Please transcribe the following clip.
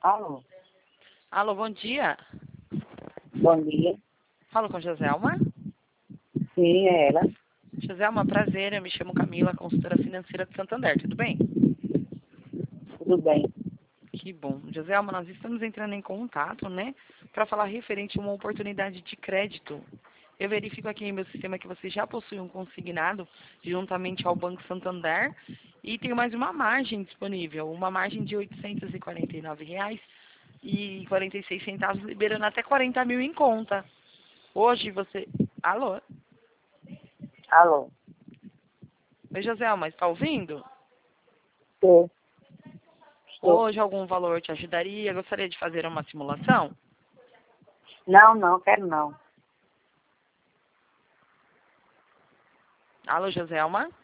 Alô, Alô, bom dia. bom dia. Falo com Joselma. Sim, é ela. Joselma, prazer. Eu me chamo Camila, consultora financeira de Santander. Tudo bem? Tudo bem? Que bom. Joselma, nós estamos entrando em contato, né, para falar referente a uma oportunidade de crédito. Eu verifico aqui em meu sistema que você já possui um consignado juntamente ao Banco Santander e tem mais uma margem disponível, uma margem de R$ 849,46, liberando até 40 mil em conta. Hoje você... Alô? Alô, Oi, Joselma, está ouvindo? estou. Estou. Hoje algum valor te ajudaria? Gostaria de fazer uma simulação? Não, quero não. Alô, Joselma?